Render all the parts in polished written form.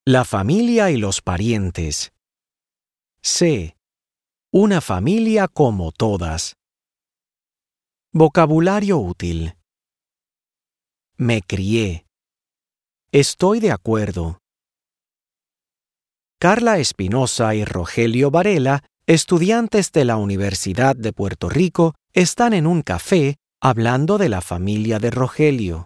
La familia y los parientes. C. Una familia como todas. Vocabulario útil. Me crié. Estoy de acuerdo. Carla Espinosa y Rogelio Varela, estudiantes de la Universidad de Puerto Rico, están en un café hablando de la familia de Rogelio.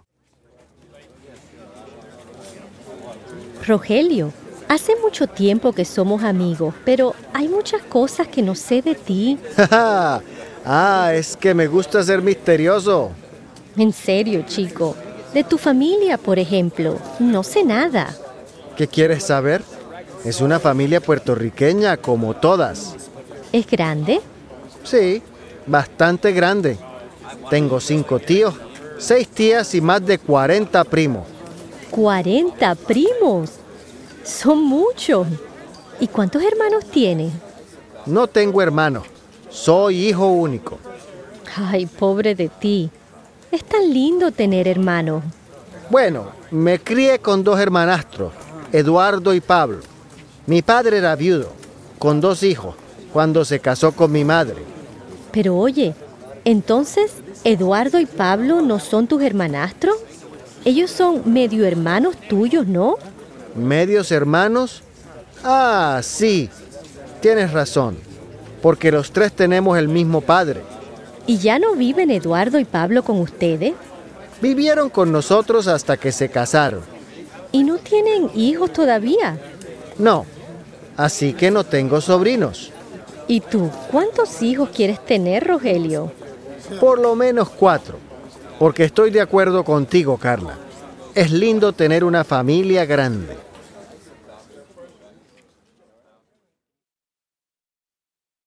Rogelio, hace mucho tiempo que somos amigos, pero hay muchas cosas que no sé de ti. Es que me gusta ser misterioso. En serio, chico. De tu familia, por ejemplo, no sé nada. ¿Qué quieres saber? Es una familia puertorriqueña como todas. ¿Es grande? Sí, bastante grande. Tengo 5 tíos, 6 tías y más de 40 primos. ¡40 primos! Son muchos. ¿Y cuántos hermanos tienes? No tengo hermanos. Soy hijo único. Ay, pobre de ti. Es tan lindo tener hermanos. Bueno, me crié con 2 hermanastros, Eduardo y Pablo. Mi padre era viudo, con 2 hijos, cuando se casó con mi madre. Pero oye, entonces, ¿Eduardo y Pablo no son tus hermanastros? Ellos son medio hermanos tuyos, ¿no? ¿Medios hermanos? Sí, tienes razón, porque los 3 tenemos el mismo padre. ¿Y ya no viven Eduardo y Pablo con ustedes? Vivieron con nosotros hasta que se casaron. ¿Y no tienen hijos todavía? No, así que no tengo sobrinos. ¿Y tú, cuántos hijos quieres tener, Rogelio? Por lo menos 4, porque estoy de acuerdo contigo, Carla. Es lindo tener una familia grande.